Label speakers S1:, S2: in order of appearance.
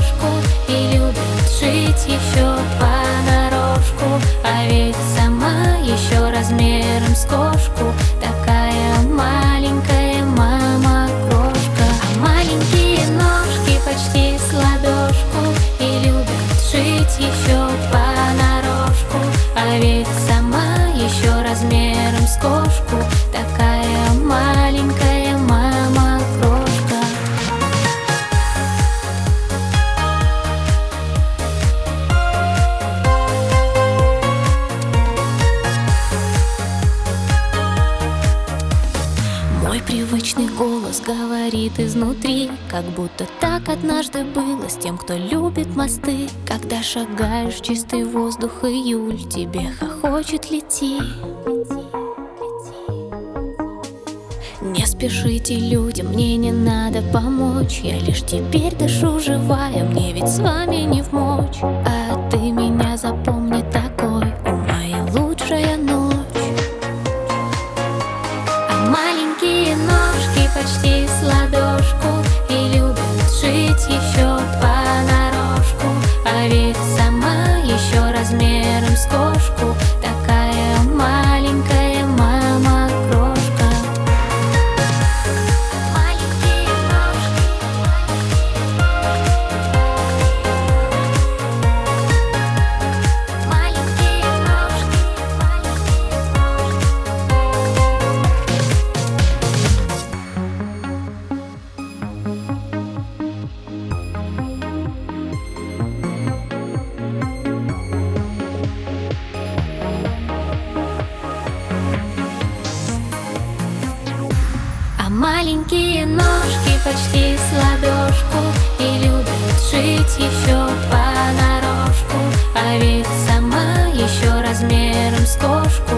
S1: ножку и любит жить еще понарошку. А ведь сама еще размером с кошку, такая маленькая мама-крошка. А маленькие ножки почти с ладошку и любит жить еще понарошку. А ведь сама еще размером с кошку, такая маленькая мама-крошка. Мой привычный голос говорит изнутри, как будто так однажды было с тем, кто любит мосты. Когда шагаешь в чистый воздух, июль тебе хохочет: лети. Не спешите, люди, мне не надо помочь. Я лишь теперь дышу живая, мне ведь с вами не вмочь. А ты меня запомни такой, о, моя лучшая ночь. А маленькие ножки почти с ладошку и любят жить еще понарошку. А ведь сама еще размером с кошку, такая маленькая мама-крошка. Маленькие ножки почти с ладошку и любят жить еще понарошку. А ведь сама еще размером с кошку,